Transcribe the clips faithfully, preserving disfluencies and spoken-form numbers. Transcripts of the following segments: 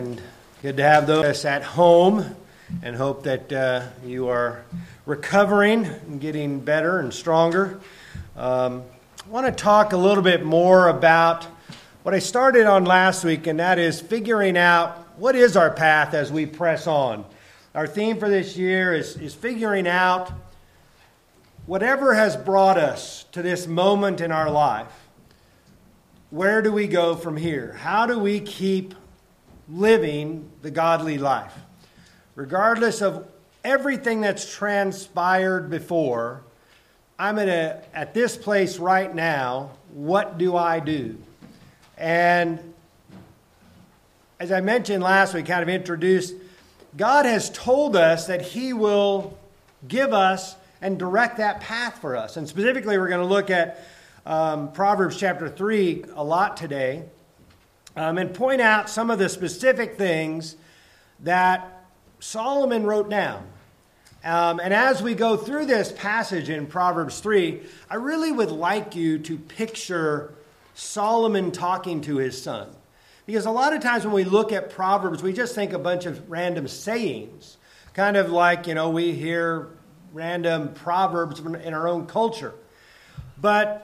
And good to have those at home, and hope that uh, you are recovering and getting better and stronger. Um, I want to talk a little bit more about what I started on last week, and that is figuring out what is our path as we press on. Our theme for this year is, is figuring out whatever has brought us to this moment in our life. Where do we go from here? How do we keep living the godly life? Regardless of everything that's transpired before, I'm at, a, at this place right now. What do I do? And as I mentioned last week, kind of introduced, God has told us that He will give us and direct that path for us. And specifically, we're going to look at um, Proverbs chapter three a lot today. Um, and point out some of the specific things that Solomon wrote down. Um, and as we go through this passage in Proverbs three, I really would like you to picture Solomon talking to his son. Because a lot of times when we look at Proverbs, we just think a bunch of random sayings. Kind of like, you know, we hear random proverbs in our own culture. But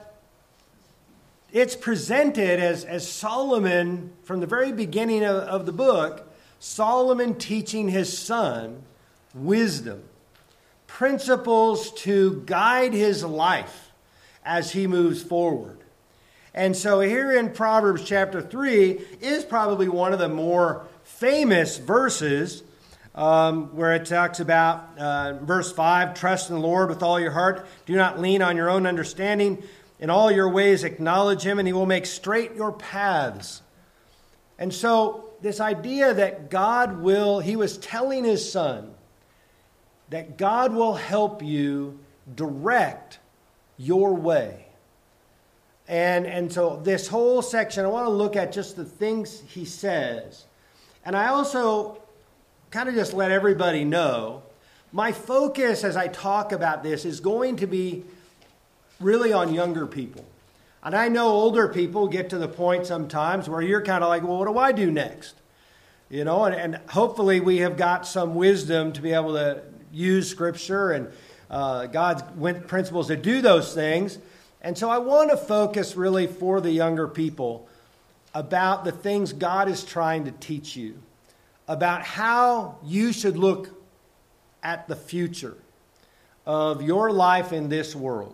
it's presented as, as Solomon, from the very beginning of, of the book, Solomon teaching his son wisdom, principles to guide his life as he moves forward. And so here in Proverbs chapter three is probably one of the more famous verses um, where it talks about, uh, verse five, trust in the Lord with all your heart. Do not lean on your own understanding. In all your ways acknowledge Him, and He will make straight your paths. And so this idea that God will, he was telling his son, that God will help you direct your way. And, and so this whole section, I want to look at just the things he says. And I also kind of just let everybody know, my focus as I talk about this is going to be really on younger people. And I know older people get to the point sometimes where you're kind of like, well, what do I do next? You know, and, and hopefully we have got some wisdom to be able to use Scripture and uh, God's principles to do those things. And so I want to focus really for the younger people about the things God is trying to teach you, about how you should look at the future of your life in this world.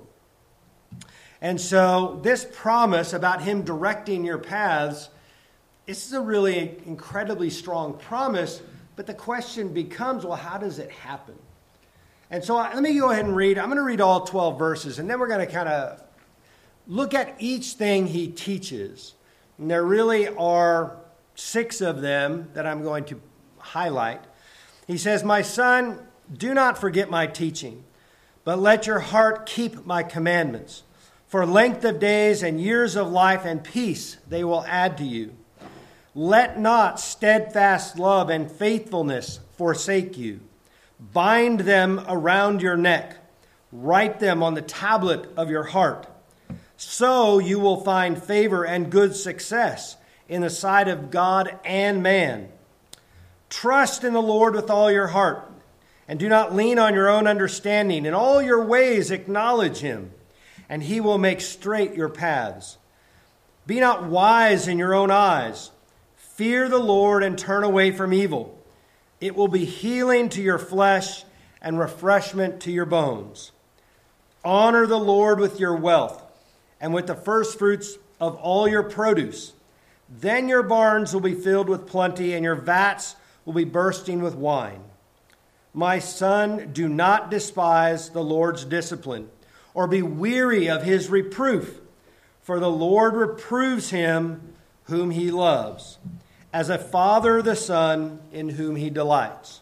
And so this promise about Him directing your paths, this is a really incredibly strong promise, but the question becomes, well, how does it happen? And so let me go ahead and read. I'm going to read all twelve verses, and then we're going to kind of look at each thing he teaches. And there really are six of them that I'm going to highlight. He says, my son, do not forget my teaching, but let your heart keep my commandments. For length of days and years of life and peace they will add to you. Let not steadfast love and faithfulness forsake you. Bind them around your neck. Write them on the tablet of your heart. So you will find favor and good success in the sight of God and man. Trust in the Lord with all your heart, and do not lean on your own understanding. In all your ways acknowledge Him, and He will make straight your paths. Be not wise in your own eyes. Fear the Lord and turn away from evil. It will be healing to your flesh and refreshment to your bones. Honor the Lord with your wealth and with the first fruits of all your produce. Then your barns will be filled with plenty, and your vats will be bursting with wine. My son, do not despise the Lord's discipline, or be weary of His reproof. For the Lord reproves him whom He loves, as a father the son in whom He delights.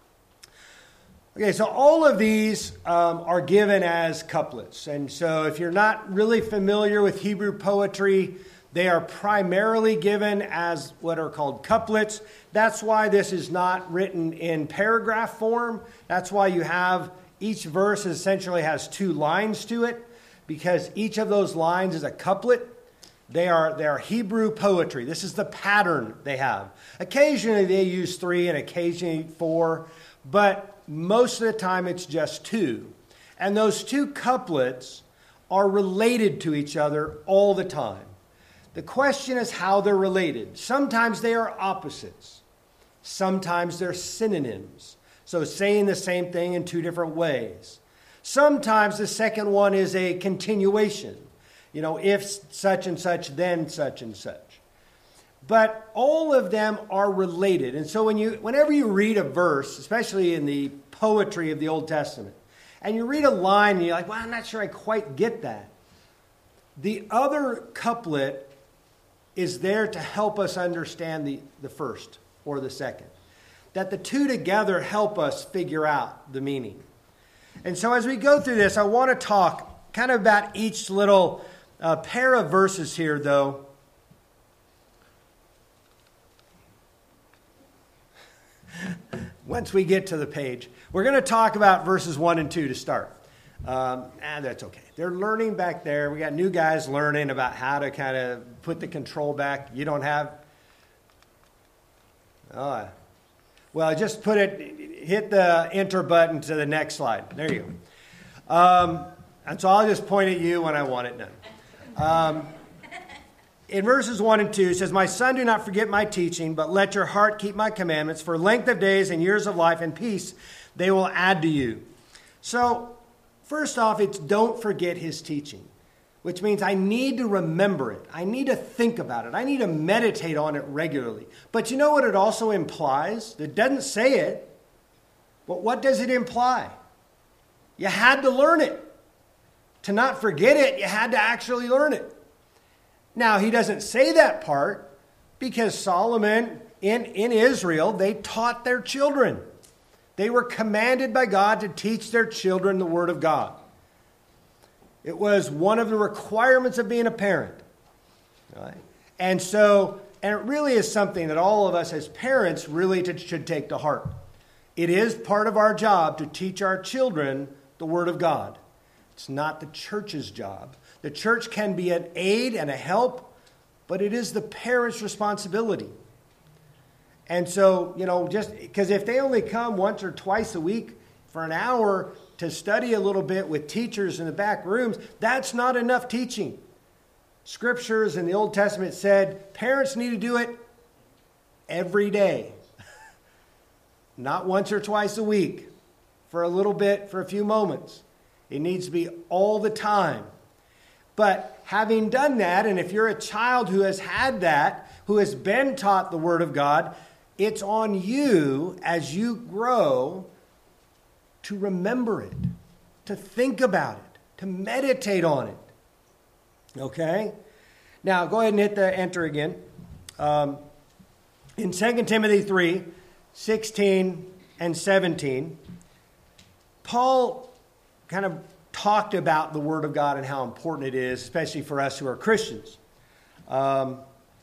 Okay, so all of these um, are given as couplets. And so if you're not really familiar with Hebrew poetry, they are primarily given as what are called couplets. That's why this is not written in paragraph form. That's why you have each verse essentially has two lines to it, because each of those lines is a couplet. They are, they are Hebrew poetry. This is the pattern they have. Occasionally they use three and occasionally four, but most of the time it's just two. And those two couplets are related to each other all the time. The question is how they're related. Sometimes they are opposites. Sometimes they're synonyms. So saying the same thing in two different ways. Sometimes the second one is a continuation. You know, if such and such, then such and such. But all of them are related. And so when you, whenever you read a verse, especially in the poetry of the Old Testament, and you read a line and you're like, well, I'm not sure I quite get that. The other couplet is there to help us understand the, the first or the second. That the two together help us figure out the meaning. And so as we go through this, I want to talk kind of about each little uh, pair of verses here, though. Once we get to the page, we're going to talk about verses one and two to start. Um, and that's okay. They're learning back there. We got new guys learning about how to kind of put the control back. You don't have... Oh, well, just put it, hit the enter button to the next slide. There you go. Um, and so I'll just point at you when I want it done. Um, in verses one and two, it says, "My son, do not forget my teaching, but let your heart keep my commandments. For length of days and years of life and peace they will add to you." So, first off, it's don't forget his teaching, which means I need to remember it. I need to think about it. I need to meditate on it regularly. But you know what it also implies? It doesn't say it, but what does it imply? You had to learn it. To not forget it, you had to actually learn it. Now, he doesn't say that part because Solomon in, in Israel, they taught their children. They were commanded by God to teach their children the Word of God. It was one of the requirements of being a parent. Right? And so, and it really is something that all of us as parents really to, should take to heart. It is part of our job to teach our children the Word of God. It's not the church's job. The church can be an aid and a help, but it is the parents' responsibility. And so, you know, just because if they only come once or twice a week for an hour to study a little bit with teachers in the back rooms, that's not enough teaching. Scriptures in the Old Testament said parents need to do it every day. Not once or twice a week for a little bit, for a few moments. It needs to be all the time. But having done that, and if you're a child who has had that, who has been taught the Word of God, it's on you as you grow to remember it, to think about it, to meditate on it. Okay? Now, go ahead and hit the enter again. Um, in Second Timothy three, sixteen and seventeen, Paul kind of talked about the Word of God and how important it is, especially for us who are Christians. Um,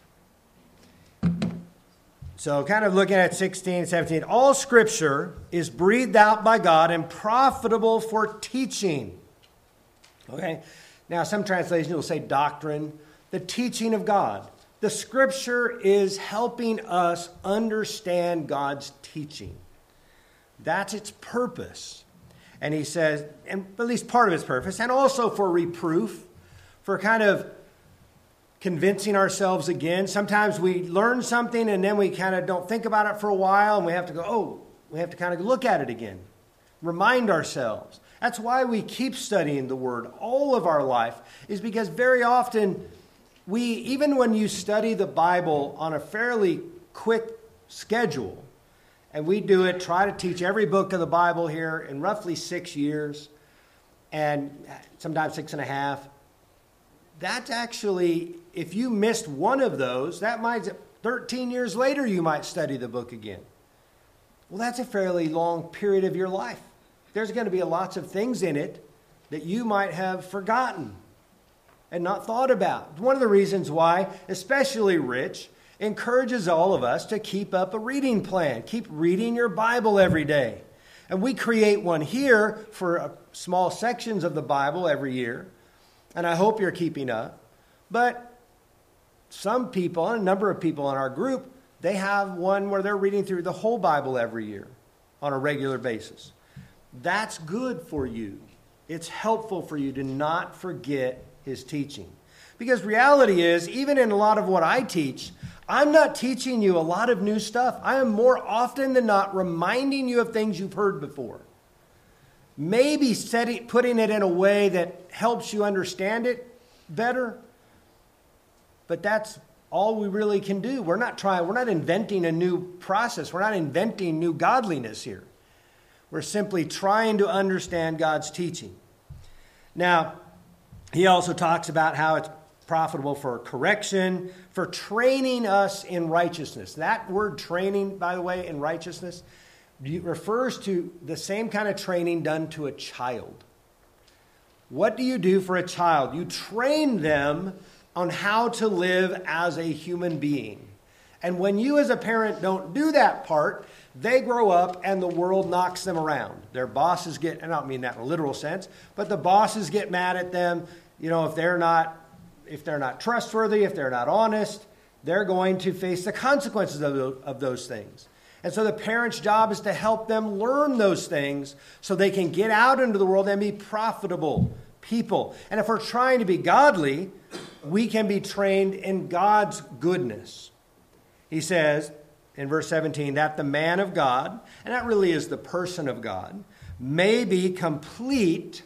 so kind of looking at sixteen, seventeen, all Scripture is breathed out by God and profitable for teaching. Okay? Now, some translations will say doctrine, the teaching of God. The Scripture is helping us understand God's teaching. That's its purpose. And he says, and at least part of its purpose, and also for reproof, for kind of convincing ourselves again. Sometimes we learn something and then we kind of don't think about it for a while and we have to go, oh, we have to kind of look at it again. Remind ourselves. That's why we keep studying the Word all of our life, is because very often we, even when you study the Bible on a fairly quick schedule, and we do it, try to teach every book of the Bible here in roughly six years, and sometimes six and a half. That's actually, if you missed one of those, that might, thirteen years later, you might study the book again. Well, that's a fairly long period of your life. There's going to be lots of things in it that you might have forgotten and not thought about. One of the reasons why, especially Rich, encourages all of us to keep up a reading plan. Keep reading your Bible every day. And we create one here for uh, small sections of the Bible every year. And I hope you're keeping up. But some people, and a number of people in our group, they have one where they're reading through the whole Bible every year on a regular basis. That's good for you. It's helpful for you to not forget his teaching. Because reality is, even in a lot of what I teach, I'm not teaching you a lot of new stuff. I am more often than not reminding you of things you've heard before. Maybe setting, putting it in a way that helps you understand it better. But that's all we really can do. We're not trying, we're not inventing a new process. We're not inventing new godliness here. We're simply trying to understand God's teaching. Now, he also talks about how it's profitable for correction, for training us in righteousness. That word training, by the way, in righteousness, refers to the same kind of training done to a child. What do you do for a child? You train them on how to live as a human being. And when you as a parent don't do that part, they grow up and the world knocks them around. Their bosses get, and I don't mean that in a literal sense, but the bosses get mad at them. You know, if they're not, if they're not trustworthy, if they're not honest, they're going to face the consequences of those, of those things. And so the parent's job is to help them learn those things so they can get out into the world and be profitable people. And if we're trying to be godly, we can be trained in God's goodness. He says in verse seventeen, that the man of God, and that really is the person of God, may be complete,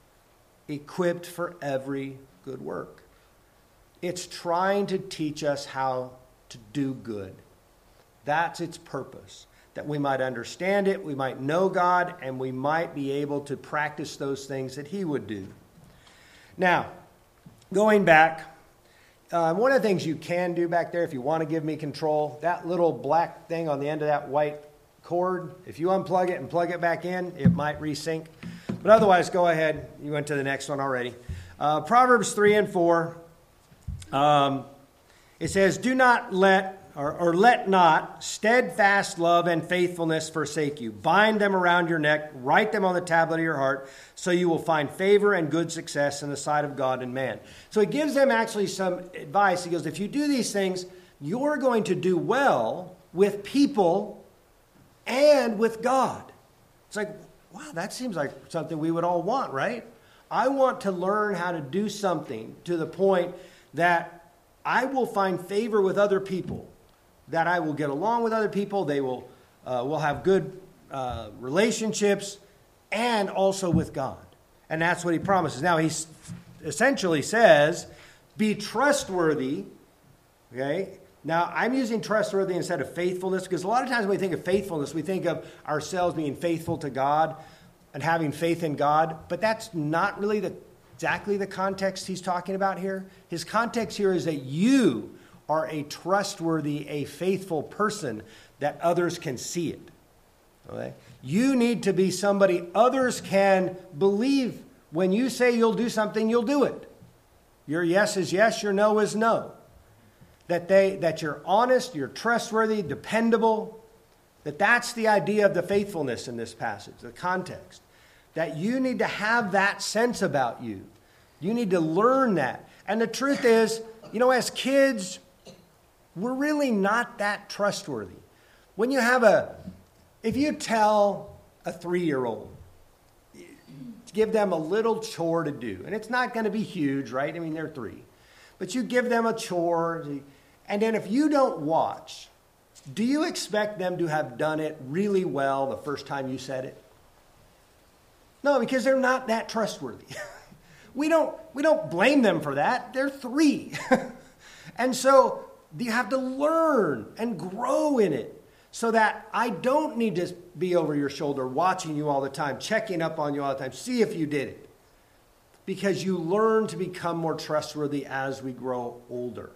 equipped for every good work. It's trying to teach us how to do good. That's its purpose, that we might understand it, we might know God, and we might be able to practice those things that he would do. Now, going back, uh, one of the things you can do back there, if you want to give me control, that little black thing on the end of that white cord, if you unplug it and plug it back in, it might resync. But otherwise, go ahead. You went to the next one already. Uh, Proverbs three and four. Um, it says, do not let, or, or let not, steadfast love and faithfulness forsake you. Bind them around your neck, write them on the tablet of your heart, so you will find favor and good success in the sight of God and man. So he gives them actually some advice. He goes, if you do these things, you're going to do well with people and with God. It's like, wow, that seems like something we would all want, right? I want to learn how to do something to the point that I will find favor with other people, that I will get along with other people, they will uh, will have good uh, relationships, and also with God. And that's what he promises. Now, he essentially says, be trustworthy, okay? Now, I'm using trustworthy instead of faithfulness, because a lot of times when we think of faithfulness, we think of ourselves being faithful to God and having faith in God, but that's not really the exactly the context he's talking about here. His context here is that you are a trustworthy, a faithful person that others can see it. Okay? You need to be somebody others can believe. When you say you'll do something, you'll do it. Your yes is yes, your no is no. That they that you're honest, you're trustworthy, dependable. That that's the idea of the faithfulness in this passage, the context. That you need to have that sense about you. You need to learn that. And the truth is, you know, as kids, we're really not that trustworthy. When you have a, if you tell a three-year-old, give them a little chore to do, and it's not going to be huge, right? I mean, they're three. But you give them a chore, and then if you don't watch, do you expect them to have done it really well the first time you said it? No, because they're not that trustworthy. we don't we don't blame them for that. They're three. And so you have to learn and grow in it so that I don't need to be over your shoulder watching you all the time, checking up on you all the time, see if you did it. Because you learn to become more trustworthy as we grow older.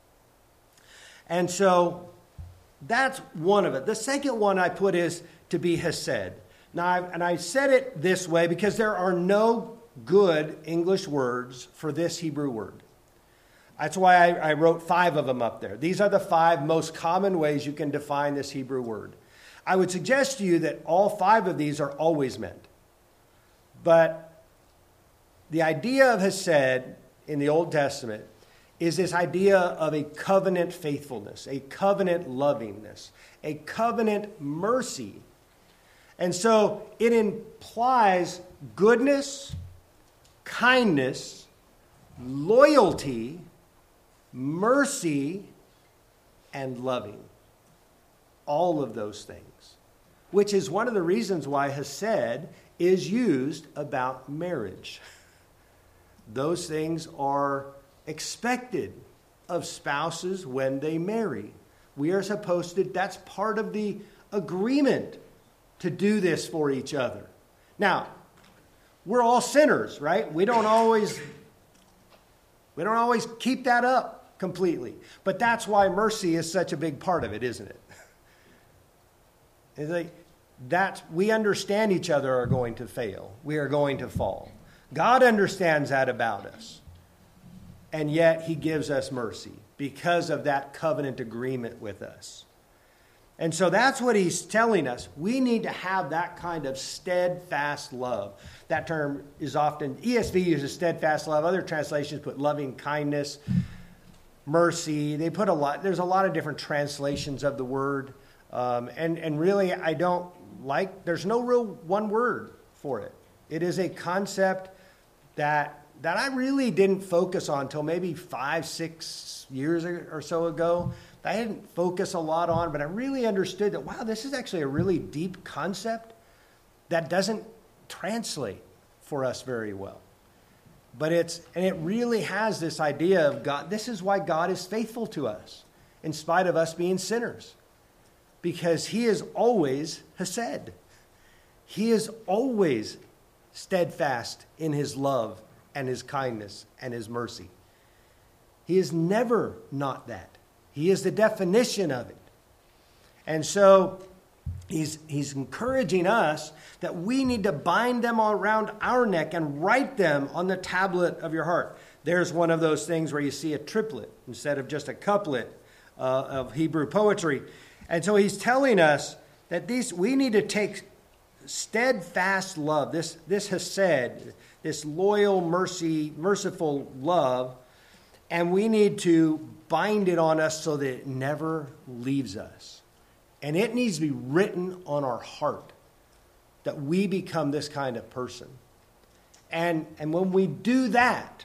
And so that's one of it. The second one I put is to be hesed. Now, I've, and I said it this way because there are no good English words for this Hebrew word. That's why I, I wrote five of them up there. These are the five most common ways you can define this Hebrew word. I would suggest to you that all five of these are always meant. But the idea of hesed in the Old Testament is this idea of a covenant faithfulness, a covenant lovingness, a covenant mercy. And so it implies goodness, kindness, loyalty, mercy, and loving. All of those things, which is one of the reasons why Hesed is used about marriage. Those things are expected of spouses when they marry. We are supposed to, that's part of the agreement to do this for each other. Now, we're all sinners, right? We don't always, we don't always keep that up completely. But that's why mercy is such a big part of it, isn't it? It's like that we understand each other are going to fail. We are going to fall. God understands that about us. And yet he gives us mercy because of that covenant agreement with us. And so that's what he's telling us. We need to have that kind of steadfast love. That term is often, E S V uses steadfast love. Other translations put loving kindness, mercy. They put a lot, there's a lot of different translations of the word. Um, and, and really, I don't like, there's no real one word for it. It is a concept that, that I really didn't focus on until maybe five, six years or so ago. I didn't focus a lot on, but I really understood that, wow, this is actually a really deep concept that doesn't translate for us very well. But it's, and it really has this idea of God. This is why God is faithful to us, in spite of us being sinners. Because he is always Hesed. He is always steadfast in his love and his kindness and his mercy. He is never not that. He is the definition of it. And so he's, he's encouraging us that we need to bind them around our neck and write them on the tablet of your heart. There's one of those things where you see a triplet instead of just a couplet uh, of Hebrew poetry. And so he's telling us that these we need to take steadfast love, this, this Hesed, this loyal, mercy, merciful love, and we need to bind it on us so that it never leaves us. And it needs to be written on our heart that we become this kind of person. And, and when we do that,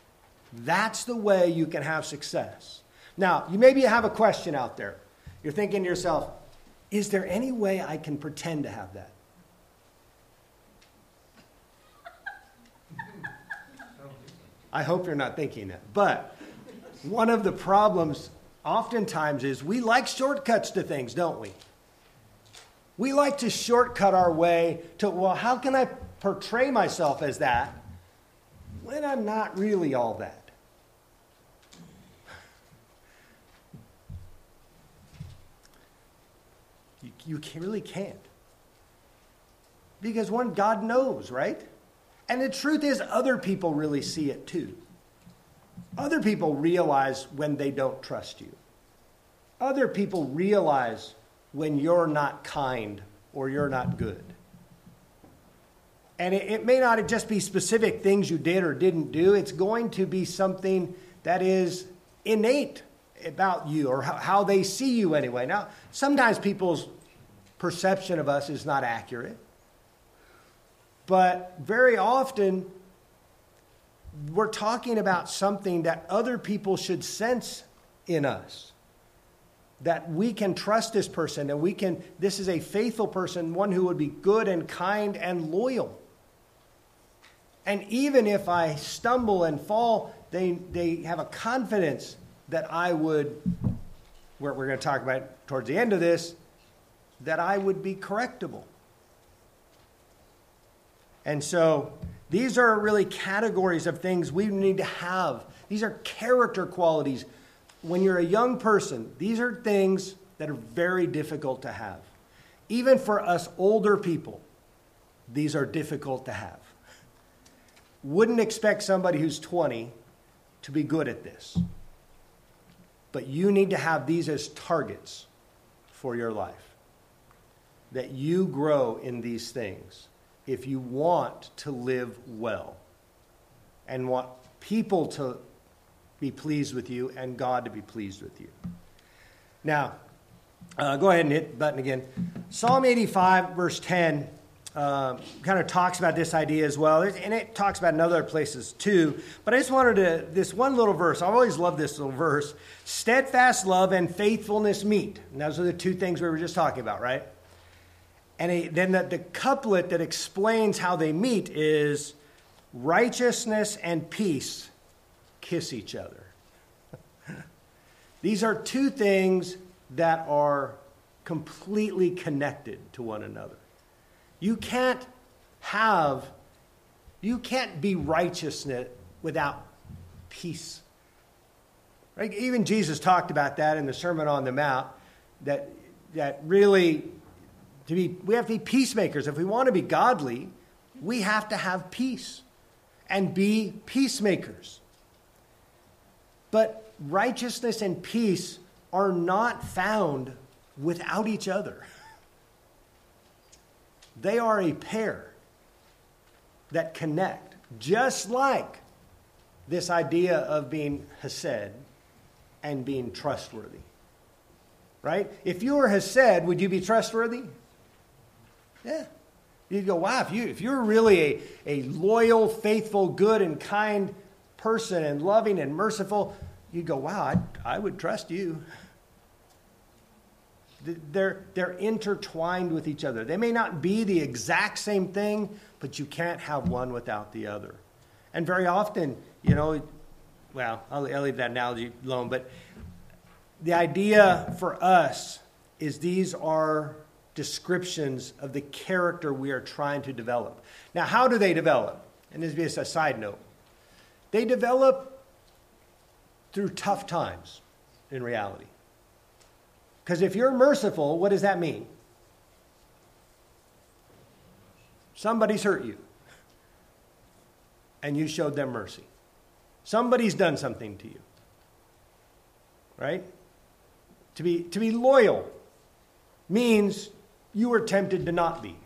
that's the way you can have success. Now, you maybe have a question out there. You're thinking to yourself, is there any way I can pretend to have that? I hope you're not thinking that. But one of the problems oftentimes is we like shortcuts to things, don't we? We like to shortcut our way to, well, how can I portray myself as that when I'm not really all that? You, you really can't. Because one, God knows, right? And the truth is, other people really see it too. Other people realize when they don't trust you. Other people realize when you're not kind or you're not good. And it, it may not just be specific things you did or didn't do. It's going to be something that is innate about you or how, how they see you anyway. Now, sometimes people's perception of us is not accurate. But very often, we're talking about something that other people should sense in us. That we can trust this person and we can, this is a faithful person, one who would be good and kind and loyal. And even if I stumble and fall, they, they have a confidence that I would, we're, we're going to talk about towards the end of this, that I would be correctable. And so these are really categories of things we need to have. These are character qualities. When you're a young person, these are things that are very difficult to have. Even for us older people, these are difficult to have. Wouldn't expect somebody who's twenty to be good at this. But you need to have these as targets for your life. That you grow in these things if you want to live well and want people to be pleased with you and God to be pleased with you. Now, uh, go ahead and hit the button again. Psalm eighty-five, verse ten, uh, kind of talks about this idea as well. And it talks about in other places too. But I just wanted to, this one little verse, I always love this little verse. Steadfast love and faithfulness meet. And those are the two things we were just talking about, right? And a, then the, the couplet that explains how they meet is righteousness and peace kiss each other. These are two things that are completely connected to one another. You can't have, you can't be righteousness without peace. Right? Even Jesus talked about that in the Sermon on the Mount, that that really, to be, we have to be peacemakers. If we want to be godly, we have to have peace and be peacemakers. But righteousness and peace are not found without each other. They are a pair that connect, just like this idea of being hesed and being trustworthy. Right? If you were hesed, would you be trustworthy? Yeah. You'd go, wow, if, you, if you're really a, a loyal, faithful, good, and kind person and loving and merciful, you'd go, wow, I, I would trust you. They're, they're intertwined with each other. They may not be the exact same thing, but you can't have one without the other. And very often, you know, well, I'll, I'll leave that analogy alone, but the idea for us is these are descriptions of the character we are trying to develop. Now, how do they develop? And this is a side note. They develop through tough times in reality. Because if you're merciful, what does that mean? Somebody's hurt you. And you showed them mercy. Somebody's done something to you. Right? To be, to be loyal means you were tempted to not be.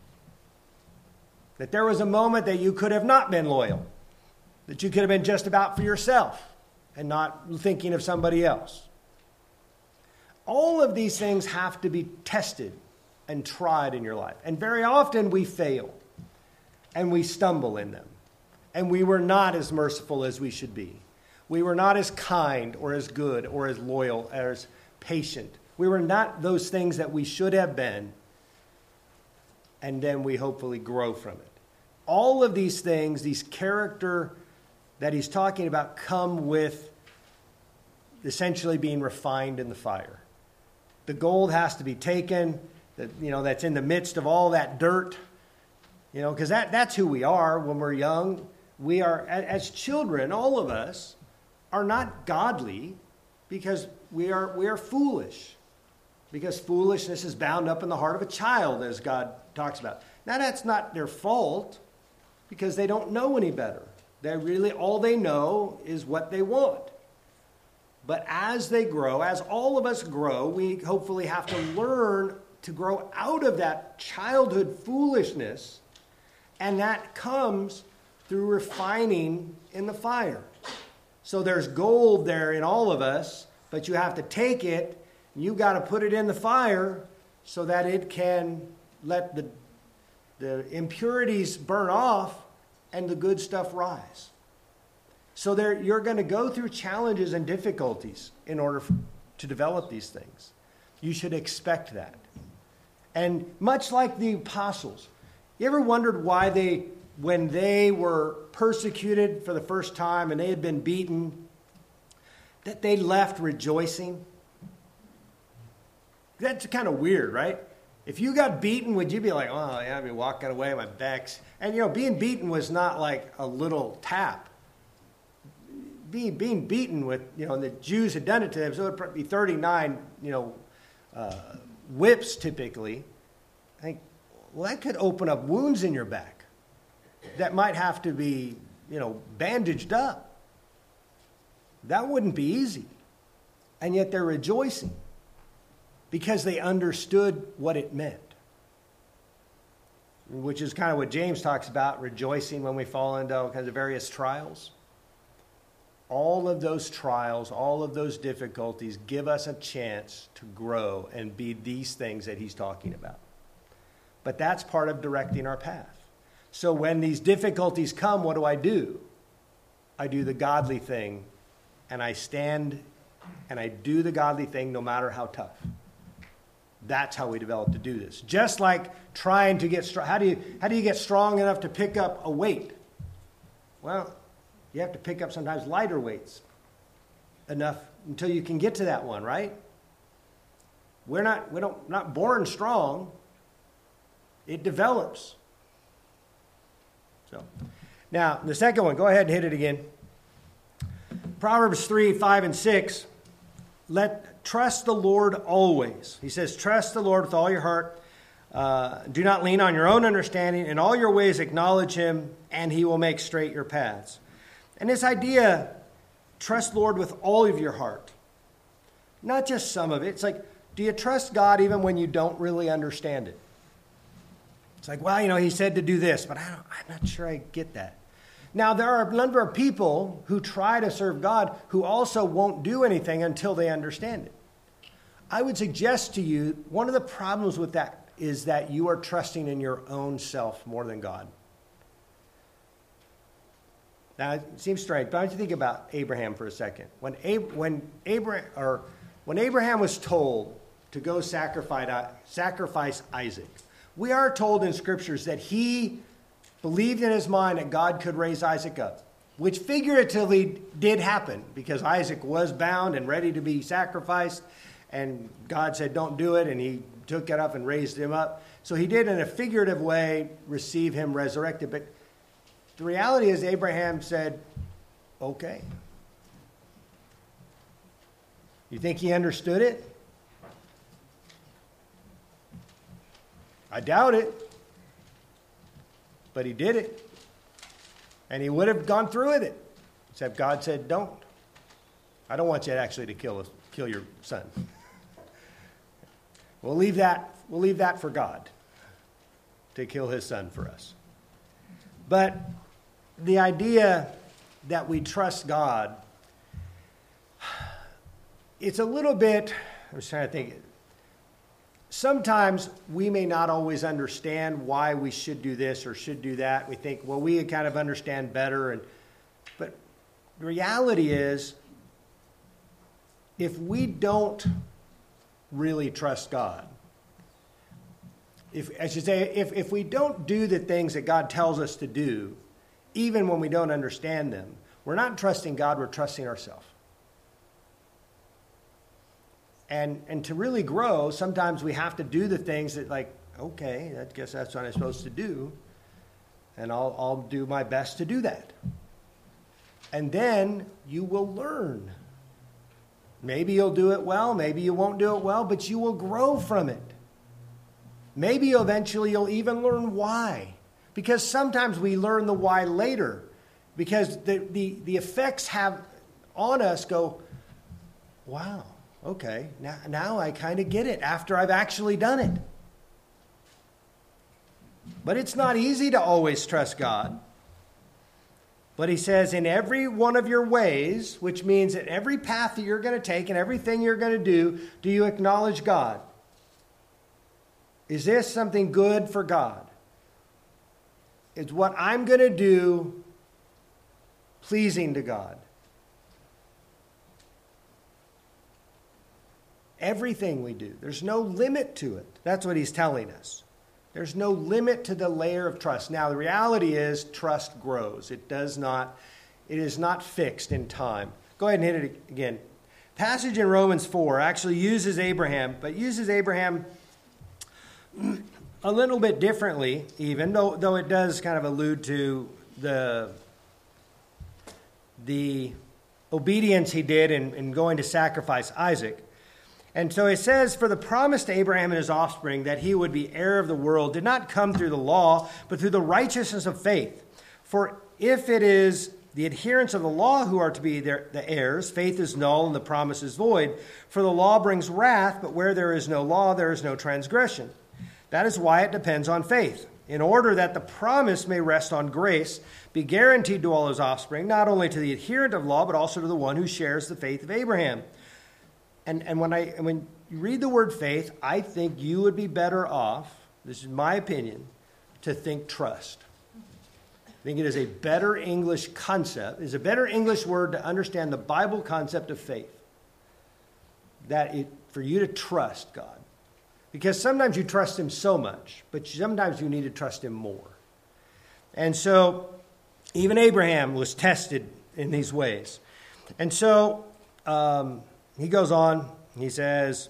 That there was a moment that you could have not been loyal. That you could have been just about for yourself and not thinking of somebody else. All of these things have to be tested and tried in your life. And very often we fail and we stumble in them. And we were not as merciful as we should be. We were not as kind or as good or as loyal or as patient. We were not those things that we should have been. And then we hopefully grow from it. All of these things, these character that he's talking about, come with essentially being refined in the fire. The gold has to be taken, that, you know, that's in the midst of all that dirt, you know, because that, that's who we are when we're young. We are, as children, all of us are not godly because we are, we are foolish. Because foolishness is bound up in the heart of a child, as God talks about. Now, that's not their fault because they don't know any better. They really, all they know is what they want. But as they grow, as all of us grow, we hopefully have to learn to grow out of that childhood foolishness. And that comes through refining in the fire. So there's gold there in all of us, but you have to take it, and you've got to put it in the fire so that it can let the, the impurities burn off and the good stuff rise. So there, you're going to go through challenges and difficulties in order f- to develop these things. You should expect that. And much like the apostles, you ever wondered why they, when they were persecuted for the first time and they had been beaten, that they left rejoicing? That's kind of weird, right? If you got beaten, would you be like, oh, yeah, I'd be walking away, my back's... And, you know, being beaten was not like a little tap. Being, being beaten with, you know, the Jews had done it to them, so it would be thirty-nine, you know, uh, whips typically. I think, well, that could open up wounds in your back that might have to be, you know, bandaged up. That wouldn't be easy. And yet they're rejoicing because they understood what it meant. Which is kind of what James talks about, rejoicing when we fall into all kinds of various trials. all of those trials, all of those difficulties give us a chance to grow and be these things that he's talking about. But that's part of directing our path. So when these difficulties come, what do I do? I do the godly thing, and I stand and I do the godly thing no matter how tough. That's how we develop to do this. Just like trying to get strong. How do you, how do you get strong enough to pick up a weight? Well, you have to pick up sometimes lighter weights enough until you can get to that one, right? We're not, we don't, not born strong. It develops. So, now, the second one, go ahead and hit it again. Proverbs three, five, and six. Let trust the Lord always. He says, trust the Lord with all your heart. Uh, do not lean on your own understanding. In all your ways acknowledge him, and he will make straight your paths. And this idea, trust Lord with all of your heart. Not just some of it. It's like, do you trust God even when you don't really understand it? It's like, well, you know, he said to do this, but I don't, I'm not sure I get that. Now, there are a number of people who try to serve God who also won't do anything until they understand it. I would suggest to you, one of the problems with that is that you are trusting in your own self more than God. Now, it seems strange, but I want you to think about Abraham for a second. When, Ab- when, Abraham, or when Abraham was told to go sacrifice, sacrifice Isaac, we are told in scriptures that he believed in his mind that God could raise Isaac up, which figuratively did happen because Isaac was bound and ready to be sacrificed, and God said, don't do it, and he took it up and raised him up. So he did, in a figurative way, receive him resurrected. But the reality is Abraham said, okay. You think he understood it? I doubt it. But he did it. And he would have gone through with it. Except God said, don't. I don't want you actually to kill, kill your son. We'll leave that, we'll leave that for God to kill his son for us. But the idea that we trust God, it's a little bit, I was trying to think, sometimes we may not always understand why we should do this or should do that. We think, well, we kind of understand better. And but the reality is, if we don't really trust God, if I should say, if, if we don't do the things that God tells us to do, even when we don't understand them, we're not trusting God, we're trusting ourselves. And and to really grow, sometimes we have to do the things that, like, okay, I guess that's what I'm supposed to do. And I'll I'll do my best to do that. And then you will learn. Maybe you'll do it well, maybe you won't do it well, but you will grow from it. Maybe eventually you'll even learn why. Because sometimes we learn the why later. Because the, the, the effects have on us go, wow. Okay, now, now I kind of get it after I've actually done it. But it's not easy to always trust God. But he says, in every one of your ways, which means that every path that you're going to take and everything you're going to do, do you acknowledge God? Is this something good for God? Is what I'm going to do pleasing to God? Everything we do. There's no limit to it. That's what he's telling us. There's no limit to the layer of trust. Now, the reality is trust grows. It does not, it is not fixed in time. Go ahead and hit it again. Passage in Romans four actually uses Abraham, but uses Abraham a little bit differently even, though, though it does kind of allude to the, the obedience he did in, in going to sacrifice Isaac. And so it says, for the promise to Abraham and his offspring that he would be heir of the world did not come through the law, but through the righteousness of faith. For if it is the adherents of the law who are to be their, the heirs, faith is null and the promise is void. For the law brings wrath, but where there is no law, there is no transgression. That is why it depends on faith. in order that the promise may rest on grace, be guaranteed to all his offspring, not only to the adherent of law, but also to the one who shares the faith of Abraham. And, and when I when you read the word faith, I think you would be better off, this is my opinion, to think trust. I think it is a better English concept, is a better English word to understand the Bible concept of faith. That it, for you to trust God. Because sometimes you trust him so much, but sometimes you need to trust him more. And so, even Abraham was tested in these ways. And so, um, he goes on, he says,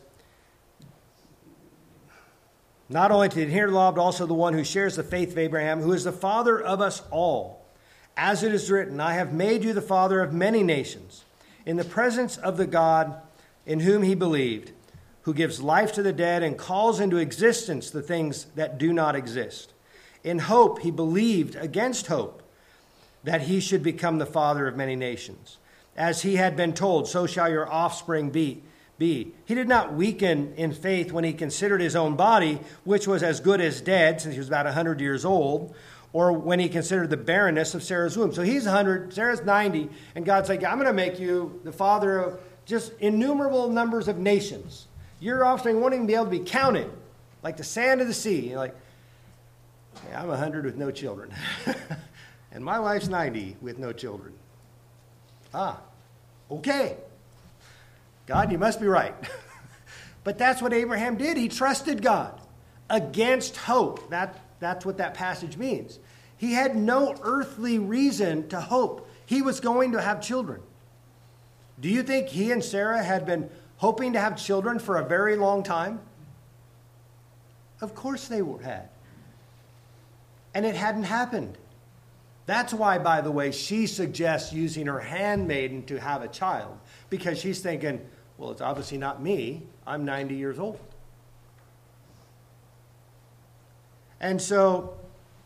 not only to adhere to the law, but also the one who shares the faith of Abraham, who is the father of us all. As it is written, I have made you the father of many nations, in the presence of the God in whom he believed, who gives life to the dead and calls into existence the things that do not exist. In hope, he believed against hope that he should become the father of many nations. As he had been told, so shall your offspring be. be. He did not weaken in faith when he considered his own body, which was as good as dead, since he was about one hundred years old, or when he considered the barrenness of Sarah's womb. So he's one hundred, Sarah's ninety, and God's like, I'm going to make you the father of just innumerable numbers of nations. Your offspring won't even be able to be counted, like the sand of the sea. You're like, hey, I'm one hundred with no children. And my wife's ninety with no children. Ah, okay. God, you must be right. But that's what Abraham did. He trusted God against hope. That, that's what that passage means. He had no earthly reason to hope he was going to have children. Do you think he and Sarah had been hoping to have children for a very long time? Of course they were, had. And it hadn't happened. That's why, by the way, she suggests using her handmaiden to have a child. Because she's thinking, well, it's obviously not me. I'm ninety years old. And so,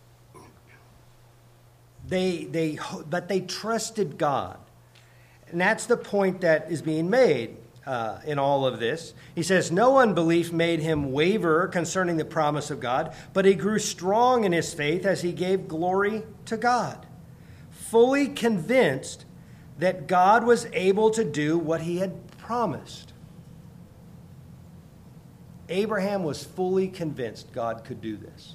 they, they, but they trusted God. And that's the point that is being made uh, in all of this. He says, no unbelief made him waver concerning the promise of God, but he grew strong in his faith as he gave glory to God, fully convinced that God was able to do what he had promised. Abraham was fully convinced God could do this.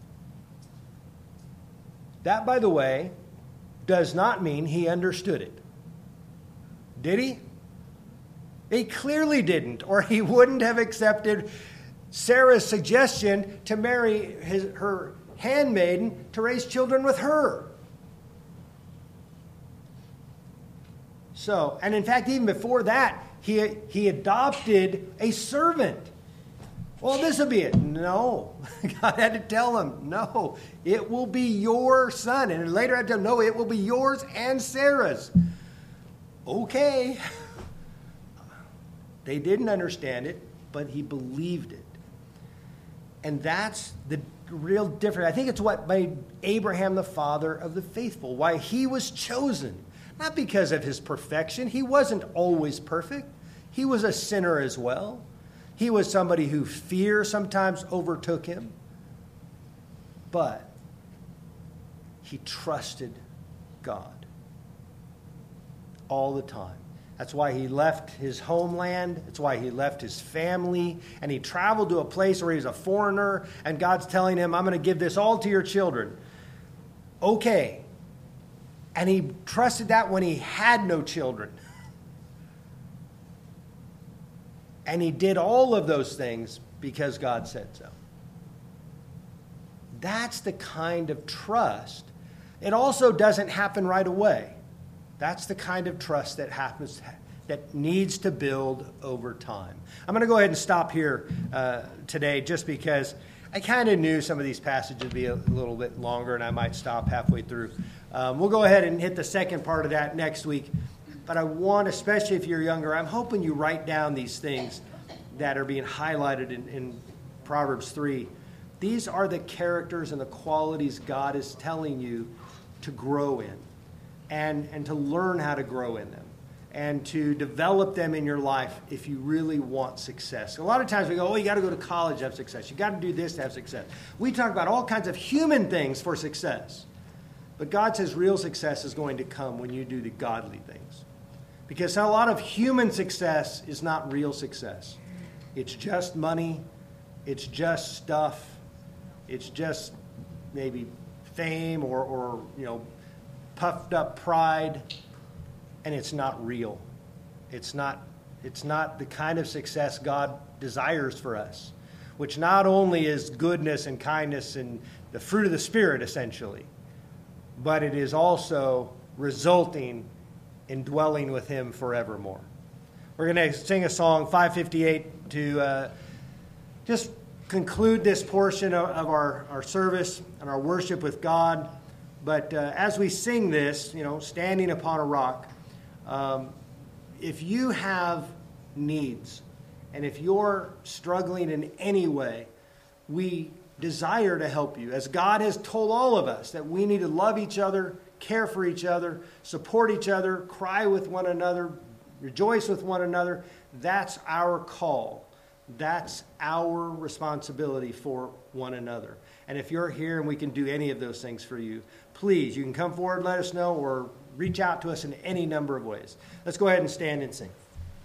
That, by the way, does not mean he understood it. Did he? He clearly didn't, or he wouldn't have accepted Sarah's suggestion to marry his, her handmaiden to raise children with her. So, and in fact, even before that, he, he adopted a servant. Well, this will be it. No. God had to tell him, no, it will be your son. And later I had to tell him, no, it will be yours and Sarah's. Okay. They didn't understand it, but he believed it. And that's the real difference. I think it's what made Abraham the father of the faithful, why he was chosen. Not because of his perfection. He wasn't always perfect. He was a sinner as well. He was somebody who fear sometimes overtook him. But he trusted God all the time. That's why he left his homeland. That's why he left his family. And he traveled to a place where he was a foreigner. And God's telling him, I'm going to give this all to your children. Okay. And he trusted that when he had no children. And he did all of those things because God said so. That's the kind of trust. It also doesn't happen right away. That's the kind of trust that happens, that needs to build over time. I'm going to go ahead and stop here uh, today just because I kind of knew some of these passages would be a little bit longer and I might stop halfway through. Um, we'll go ahead and hit the second part of that next week. But I want, especially if you're younger, I'm hoping you write down these things that are being highlighted in, in Proverbs three. These are the characters and the qualities God is telling you to grow in and, and to learn how to grow in them. and to develop them in your life if you really want success. A lot of times we go, oh, you got to go to college to have success. You got to do this to have success. We talk about all kinds of human things for success. But God says real success is going to come when you do the godly things. Because a lot of human success is not real success. It's just money. It's just stuff. It's just maybe fame or, or you know, puffed up pride. And it's not real. It's not, it's not the kind of success God desires for us, which not only is goodness and kindness and the fruit of the Spirit, essentially, but it is also resulting in dwelling with Him forevermore. We're going to sing a song, five fifty-eight, to uh, just conclude this portion of, of our, our service and our worship with God. But uh, as we sing this, you know, standing upon a rock, Um, if you have needs, and if you're struggling in any way, we desire to help you. As God has told all of us that we need to love each other, care for each other, support each other, cry with one another, rejoice with one another. That's our call. That's our responsibility for one another. And if you're here and we can do any of those things for you, please, you can come forward, let us know, or reach out to us in any number of ways. Let's go ahead and stand and sing.